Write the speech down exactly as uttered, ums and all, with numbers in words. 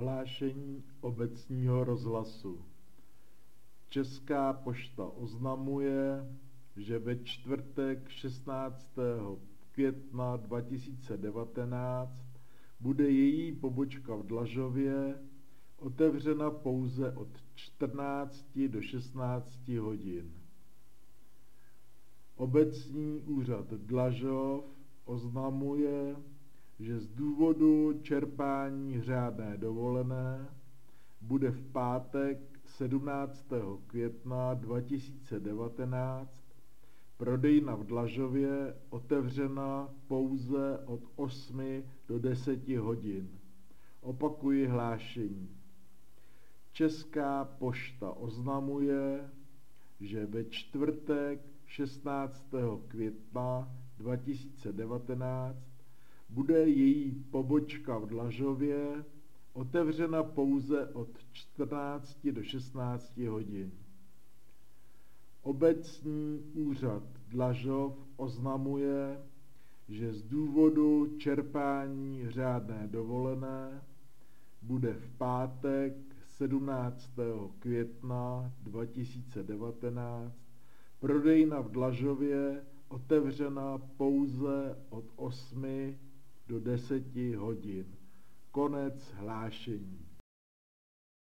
Hlášení obecního rozhlasu. Česká pošta oznamuje, že ve čtvrtek šestnáctého května dva tisíce devatenáct bude její pobočka v Dlažově otevřena pouze od čtrnácti do šestnácti hodin. Obecní úřad Dlažov oznamuje, že z důvodu čerpání řádné dovolené bude v pátek sedmnáctého května dva tisíce devatenáct prodejna v Dlažově otevřena pouze od osmi do deseti hodin. Opakuji hlášení. Česká pošta oznamuje, že ve čtvrtek šestnáctého května dva tisíce devatenáct bude její pobočka v Dlažově otevřena pouze od čtrnácti do šestnácti hodin. Obecní úřad Dlažov oznamuje, že z důvodu čerpání řádné dovolené bude v pátek sedmnáctého května dva tisíce devatenáct prodejna v Dlažově otevřena pouze od osmi do deseti hodin. Konec hlášení.